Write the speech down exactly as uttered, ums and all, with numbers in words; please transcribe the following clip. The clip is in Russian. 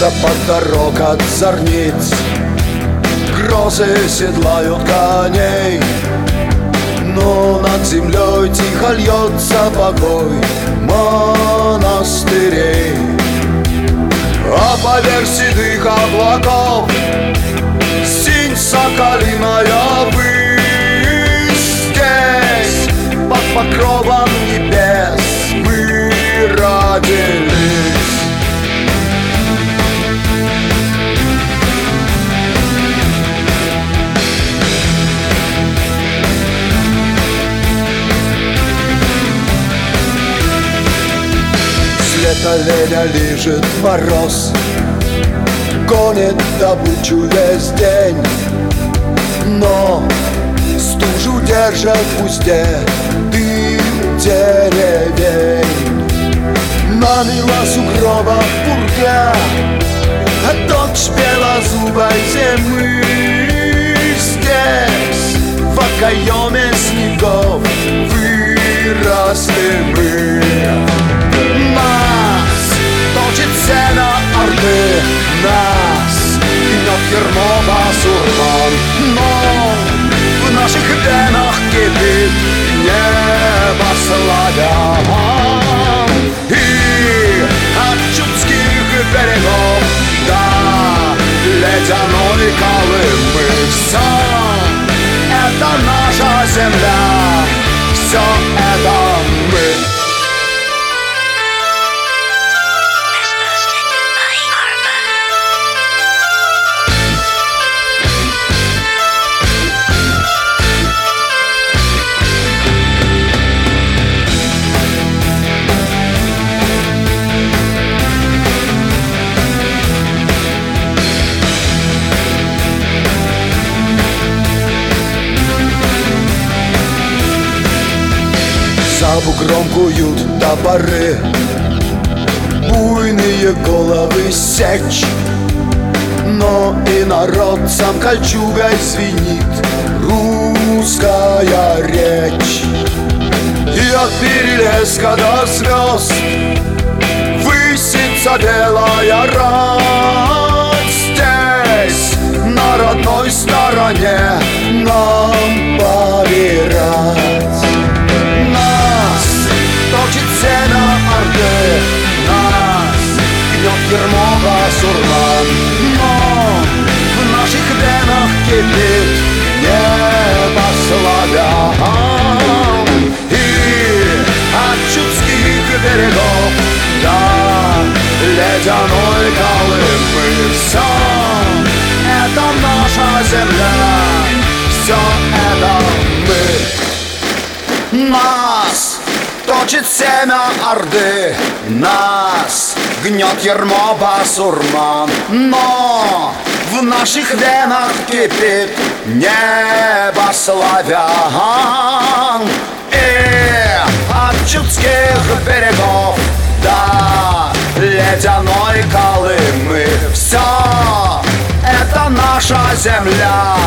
Ветер под дорог от зорниц, грозы седлают коней, но над землей тихо льется покой монастырей. А поверх седых облаков синь соколиная высь. Здесь под покровом небес мы родились. Лето леня лижет мороз, гонит добычу весь день, но стужу держат в узде дым деревень. Намила сугроба пурга, а дочь белозубой зимы. Здесь в окоеме снегов выросли мы. Нас точит сено орды, нас гнет ермо басурман, но в наших венах кипит небо славян. И от чудских берегов до ледяной Колымы все это наша земля, все это мы. За бугром куют топоры, буйные головы сечь, но и народ сам кольчугой звенит русская речь. И от перелеска до звезд высится белая рать. Здесь на родной стороне нам повирать. Точит сено орды, нас гнет ермо басурман, но в наших венах кипит небо славян. И от чудских берегов до ледяной Колымы все это наша земля, все это мы. Нас точит семя орды, нас гнет ермо басурман, но в наших венах кипит небо славян. И от чудских берегов до ледяной Колымы все это наша земля,